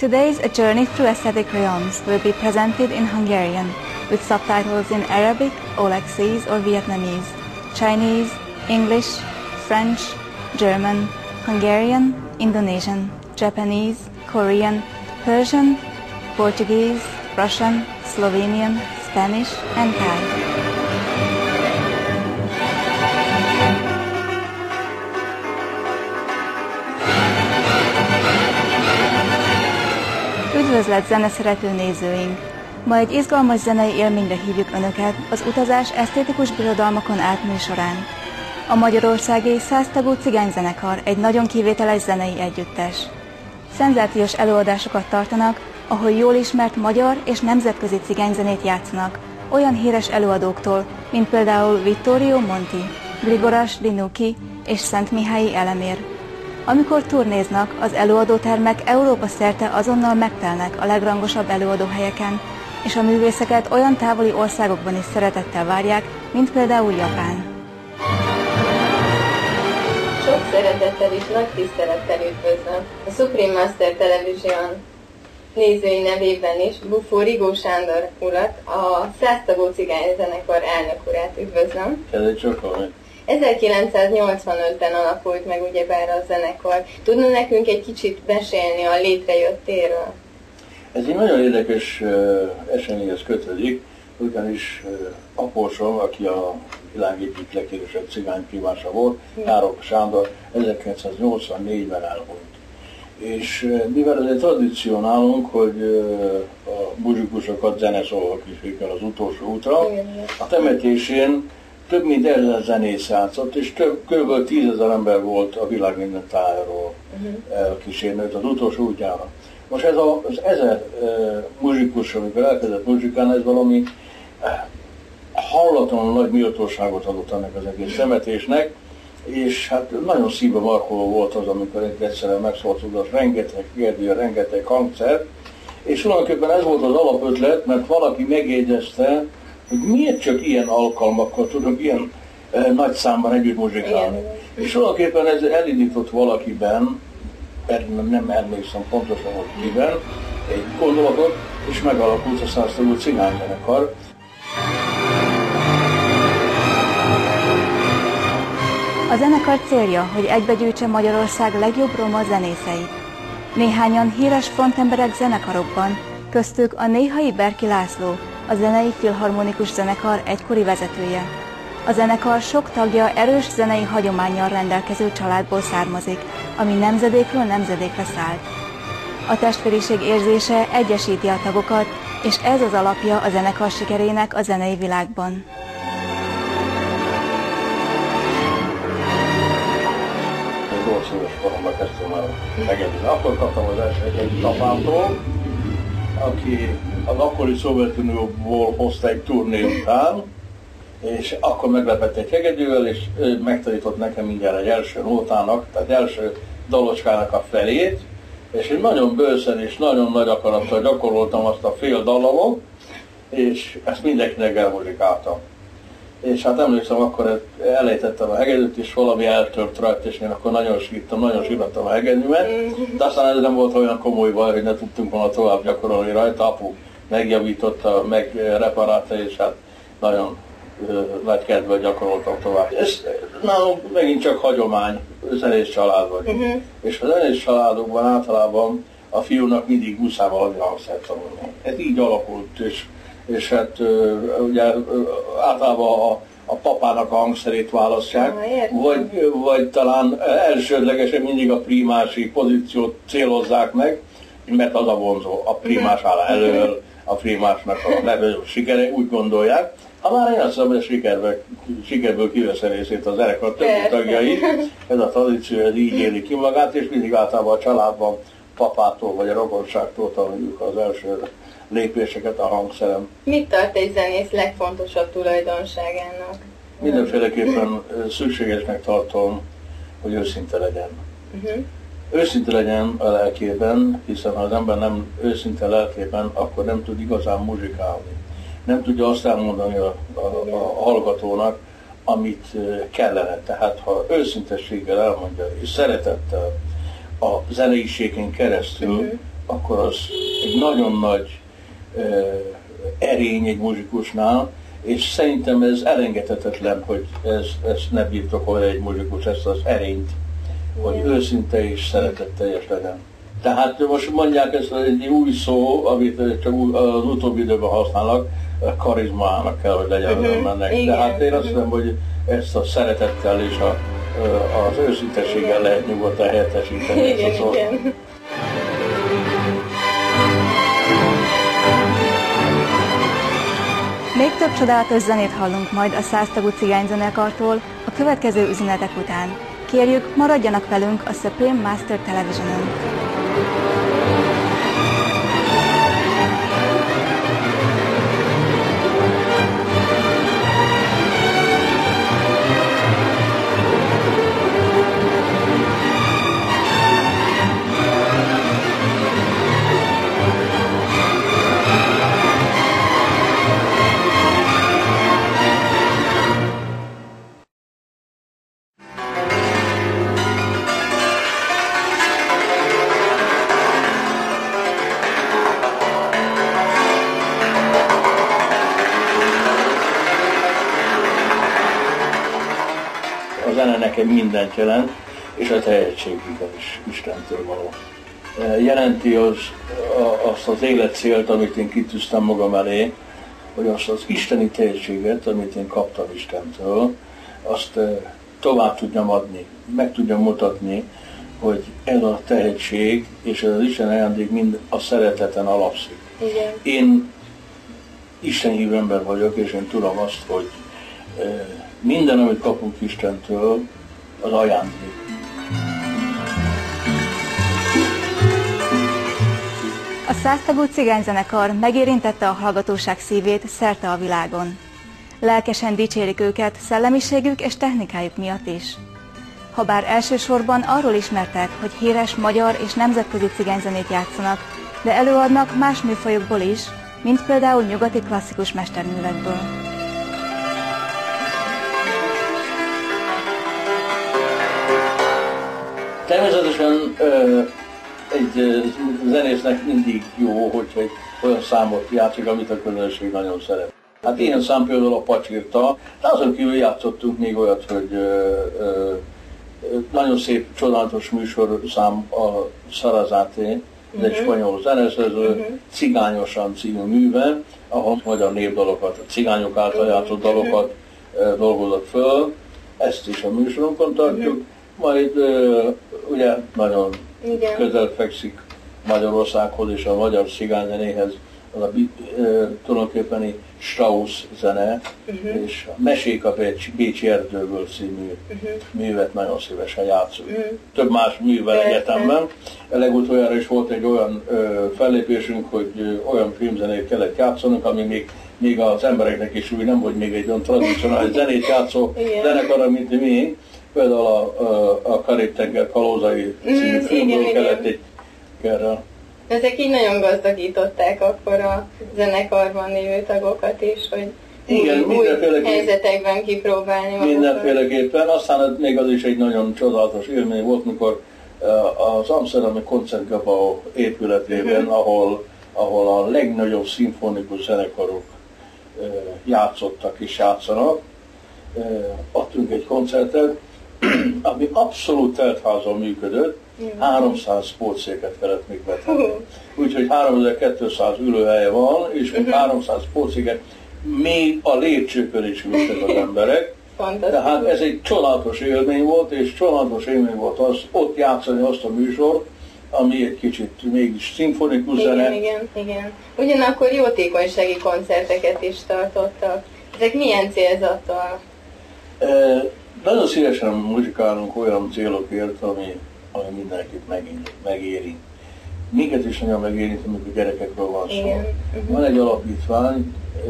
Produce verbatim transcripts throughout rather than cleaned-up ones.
Today's A Journey Through Aesthetic Realms will be presented in Hungarian, with subtitles in Arabic, Olaxese or Vietnamese, Chinese, English, French, German, Hungarian, Indonesian, Japanese, Korean, Persian, Portuguese, Russian, Slovenian, Spanish and Thai. Üdvözlet zeneszerető nézőink! Ma egy izgalmas zenei élményre hívjuk Önöket az utazás esztétikus birodalmakon átmű során. A magyarországi száz tagú cigányzenekar egy nagyon kivételes zenei együttes. Szenzációs előadásokat tartanak, ahol jól ismert magyar és nemzetközi cigányzenét játszanak, olyan híres előadóktól, mint például Vittorio Monti, Grigoras Dinucci és Szentmihályi Elemér. Amikor turnéznak, az előadótermek Európa szerte azonnal megtelnek a legrangosabb előadóhelyeken, és a művészeket olyan távoli országokban is szeretettel várják, mint például Japán. Sok szeretettel és nagy tisztelettel üdvözlöm a Supreme Master Television nézői nevében is Bufó Rigó Sándor urat, a száz tagú cigányzenekar elnök urát üdvözlöm. Ez csak ezerkilencszáznyolcvanötben alakult meg ugyebár a zenekar. Tudna nekünk egy kicsit mesélni a létrejöttéről? Ez egy nagyon érdekes uh, eseményhez kötődik, ugyanis uh, apósom, aki a világ egyik leghíresebb cigányprimása volt, Járok Sándor ezerkilencszáznyolcvannégyben elhunyt. És uh, mivel ez egy tradíció nálunk, hogy uh, a muzsikusokat zeneszólók is el az utolsó útra, a temetésén több mint ezer zenész játszott, és több, kb. tízezer ember volt a világ minden tájáról uh-huh. elkísérni az utolsó útjára. Most ez a, az ezer uh, muzsikus, amikor elkezdett muzsikálni, ez valami uh, hallatlanul nagy méltóságot adott ennek az egész temetésnek, és hát nagyon szívbe markoló volt az, amikor egyszerűen megszólalt, rengeteg kérdő, rengeteg hangszer, és tulajdonképpen ez volt az alapötlet, mert valaki megjegyezte, hogy miért csak ilyen alkalmakkal tudunk ilyen e, nagy számban együtt muzsikálni. Igen. És tulajdonképpen ez elindított valakiben, nem, nem emlékszem pontosan, hogy kiben, egy gondolatot, és megalakult a száz tagú cigányzenekar. A zenekar célja, hogy egybegyűjtse Magyarország legjobb roma zenészeit. Néhányan híres frontemberek zenekarokban, köztük a Néhai Berki László, a zenei filharmonikus zenekar egykori vezetője. A zenekar sok tagja erős zenei hagyománnyal rendelkező családból származik, ami nemzedékről nemzedékre szállt. A testvériség érzése egyesíti a tagokat, és ez az alapja a zenekar sikerének a zenei világban. nyolc éves koromban kezdtem el megedni. Akkor kaptam az első egy apámtól, aki az akkori Szovjetunióból hozta egy turné után, és akkor meglepett egy hegedűvel, és ő megtanított nekem mindjárt egy első nótának, tehát első dalocskának a felét, és én nagyon bőszen és nagyon nagy akarattal gyakoroltam azt a fél dallamot, és ezt mindenkinek elmuzsikáltam. És hát emlékszem, akkor elejtettem a hegedűt, és valami eltört rajta, és én akkor nagyon sírtam, nagyon sírtam a hegedűmet, de aztán ez nem volt olyan komoly baj, hogy ne tudtunk volna tovább gyakorolni rajta. Apu megjavította, megreparálta, és hát nagyon uh, nagy kedvel gyakoroltam tovább. Ez nálunk megint csak hagyomány, zenész család vagyunk. Uh-huh. És a zenész családokban általában a fiúnak mindig muszáj valami hangszert tanulni. Ez így alakult, és és hát ugye általában a, a papának a hangszerét választják, vagy, vagy talán elsődlegesen mindig a primási pozíciót célozzák meg, mert az a vonzó, a primás áll elől, a primásnak a legnagyobb sikere, úgy gondolják. Ha már én azt mondom, hogy sikerbe, sikerből kivesz a részét az zenekar többi tagjai, ez a tradíció, ez így éli ki magát, és mindig általában a családban papától vagy a rokonságtól tanuljuk az első lépéseket a hangszerem. Mit tart egy zenész legfontosabb tulajdonságának? Mindenféleképpen szükségesnek tartom, hogy őszinte legyen. Uh-huh. Őszinte legyen a lelkében, hiszen ha az ember nem őszinte lelkében, akkor nem tud igazán muzsikálni. Nem tudja azt elmondani a, a, a, a hallgatónak, amit kellene. Tehát ha őszintességgel elmondja, és szeretettel a zeneiségen keresztül, uh-huh. akkor az egy nagyon nagy erény egy muzsikusnál, és szerintem ez elengedhetetlen, hogy ez, ezt ne birtokolja egy muzsikus, ezt az erényt, hogy őszinte és szeretetteljes legyen. Tehát most mondják ezt egy új szó, amit csak az utóbbi időben használnak, karizmának kell, hogy legyen uh-huh. mennek. De hát én azt hiszem, hogy ezt a szeretettel és a, az őszinteséggel lehet nyugodtan helyettesíteni. Igen, ezt a szót. Igen. Még több csodálatos zenét hallunk majd a száztagú cigányzenekartól a következő üzenetek után. Kérjük, maradjanak velünk a Supreme Master Television-ön. A zene nekem mindent jelent, és a tehetségüket is Istentől való. Jelenti az, azt az életcélt, amit én kitűztem magam elé, hogy azt az isteni tehetséget, amit én kaptam Istentől, azt tovább tudjam adni, meg tudjam mutatni, hogy ez a tehetség és ez az Isten ajándék mind a szereteten alapszik. Igen. Én Isten hívő ember vagyok, és én tudom azt, hogy minden, amit kapunk Istentől, az ajándék. A száztagú cigányzenekar megérintette a hallgatóság szívét szerte a világon. Lelkesen dicsérik őket szellemiségük és technikájuk miatt is. Habár elsősorban arról ismertek, hogy híres magyar és nemzetközi cigányzenét játszanak, de előadnak más műfajokból is, mint például nyugati klasszikus mesterművekből. Természetesen ö, egy ö, zenésznek mindig jó, hogyha egy olyan számot játszik, amit a közönség nagyon szeret. Hát ilyen szám például a Pacsirta, de azon kívül játszottunk még olyat, hogy ö, ö, nagyon szép, csodálatos műsorszám a Sarazáté, ez egy spanyol zeneszerző, uh-huh. Cigányosan című műve, ahol magyar népdalokat, a cigányok által játszott dalokat uh, dolgozott föl, ezt is a műsorunkon tartjuk. Uh-huh. Majd uh, ugye nagyon igen. közel fekszik Magyarországhoz és a magyar cigányzenéhez az a uh, tulajdonképpeni Strauss zene, uh-huh. és a Mesék a Bécsi Erdőből című uh-huh. művet nagyon szívesen játszunk. Uh-huh. Több más művel egyetemben. Legutoljára is volt egy olyan uh, fellépésünk, hogy uh, olyan filmzenét kellett játszanunk, ami még, még az embereknek is úgy nem volt még egy olyan tradicionális zenét játszó zenekar, mint mi. Például a, a, a Karib-tenger kalózai című mm, filmből igen, kellett egy kerrel. Ezek így nagyon gazdagították akkor a zenekarban lévő tagokat is, hogy igen, új helyzetekben kipróbálni magukat. Mindenféleképpen. Aztán még az is egy nagyon csodálatos élmény volt, mikor az Amsterdami Koncertgebouw épületében, mm-hmm. ahol, ahol a legnagyobb szimfonikus zenekarok játszottak és játszanak, adtunk egy koncertet, ami abszolút teltházon működött, háromszáz pótszéket kellett még betenni. Uh-huh. Úgyhogy háromezer-kétszáz ülőhelye van, és még uh-huh. háromszáz pótszéket még a lépcsőkön is ültek az emberek. Tehát ez egy csodálatos élmény volt, és csodálatos élmény volt az, ott játszani azt a műsort, ami egy kicsit mégis szimfonikus zene. Igen, igen, igen. Ugyanakkor jótékonysági koncerteket is tartottak. Ezek milyen célzattal? E, nagyon szívesen muzsikálunk olyan célokért, ami, ami mindenkit megéri. megéri. Minket is nagyon megérint, amikor gyerekekről van szó. Igen. Uh-huh. Van egy alapítvány, e,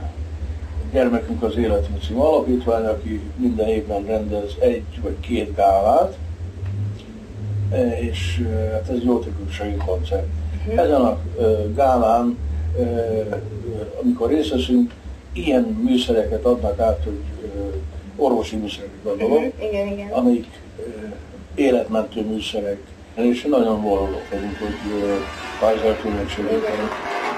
Gyermekünk az Életünk című alapítvány, aki minden évben rendez egy vagy két gálát, e, és e, hát ez jótékonysági koncert. Uh-huh. Ezen a e, gálán, e, amikor részt veszünk, ilyen műszereket adnak át, hogy orvosi műszerek gondolom, uh-huh. igen, igen. amik életmentő műszerek, És nagyon boldogok vagyunk, hogy Kaiser tudunk segíteni.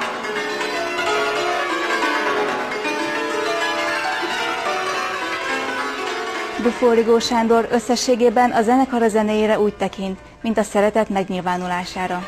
Bufó Rigó Sándor összességében a zenekar a zenéjére úgy tekint, mint a szeretet megnyilvánulására.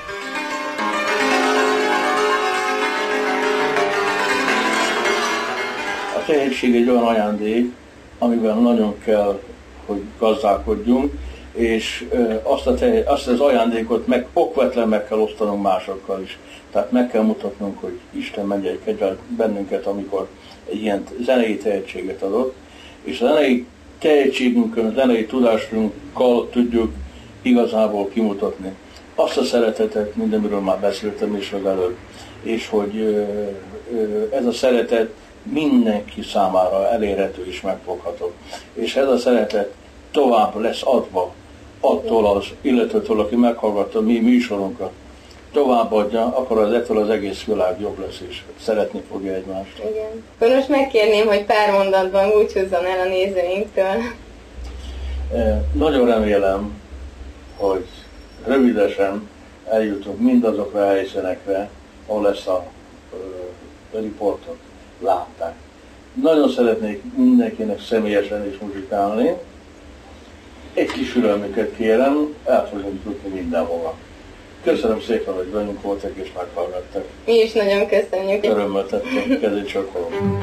A tehetség egy olyan ajándék, amiben nagyon kell, hogy gazdálkodjunk, és azt, a te, azt az ajándékot meg, okvetlen meg kell osztanunk másokkal is. Tehát meg kell mutatnunk, hogy Isten megegyel bennünket, amikor egy ilyen zenei tehetséget adott, és a zenei tehetségünkön, a zenei tudásunkkal tudjuk igazából kimutatni azt a szeretetet, mindamiről már beszéltem is az előbb, és hogy ez a szeretet mindenki számára elérhető és megfogható. És ez a szeretet tovább lesz adva attól az illetőtől, aki meghallgatta mi műsorunkat, továbbadja, akkor az ettől az egész világ jobb lesz, és szeretni fogja egymást. Igen. Akkor most megkérném, hogy pár mondatban búcsúzzon el a nézőinktől. Nagyon remélem, hogy rövidesen eljutunk mindazokra a helyszínekre, ahol ezt a, a riportot látták. Nagyon szeretnék mindenkinek személyesen is muzsikálni. Egy kis ürelmüket kérem, el fogunk jutni mindenhova. Köszönöm szépen, hogy velünk voltak és meghallgattak. Mi is nagyon köszönjük. Örömmel tettem, kezét csokolom.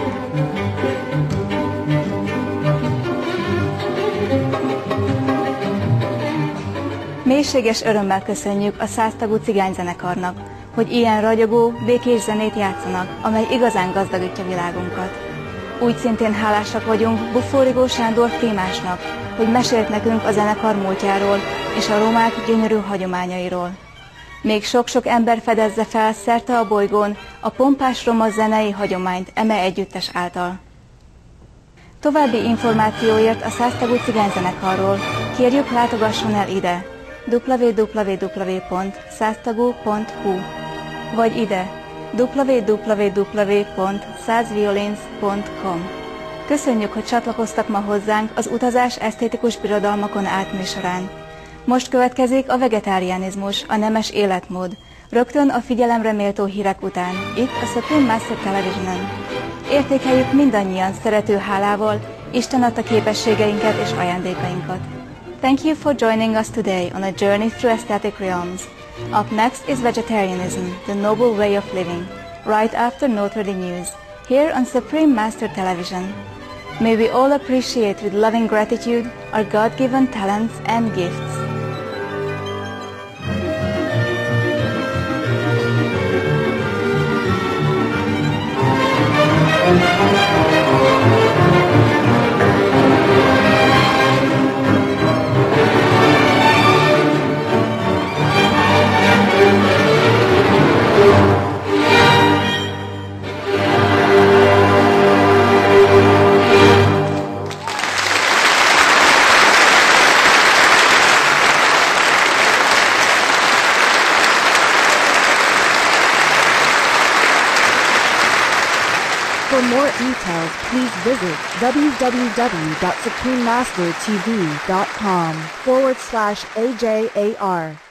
Mélységes örömmel köszönjük a száztagú cigányzenekarnak, hogy ilyen ragyogó, békés zenét játszanak, amely igazán gazdagítja világunkat. Úgy szintén hálásak vagyunk Bufó Rigó Sándor témásnak, hogy mesélt nekünk a zenekar múltjáról és a romák gyönyörű hagyományairól. Még sok-sok ember fedezze fel szerte a bolygón a pompás roma zenei hagyományt eme együttes által. További információért a száztagú cigányzenekarról kérjük látogasson el ide double-u double-u double-u pont száztagú pont hu vagy ide double-u double-u double-u pont százviolins pont com. Köszönjük, hogy csatlakoztak ma hozzánk az utazás esztétikus birodalmakon át műsorán. Most következik a vegetáriánizmus, a nemes életmód, rögtön a figyelemre méltó hírek után, itt a Supreme Master Televisionen. Értékeljük mindannyian szerető hálával Isten adta képességeinket és ajándékainkat. Thank you for joining us today on a journey through aesthetic realms. Up next is vegetarianism, the noble way of living, right after noteworthy news, here on Supreme Master Television. May we all appreciate with loving gratitude our God-given talents and gifts. For more details, please visit www.suprememastertv.com forward slash AJAR.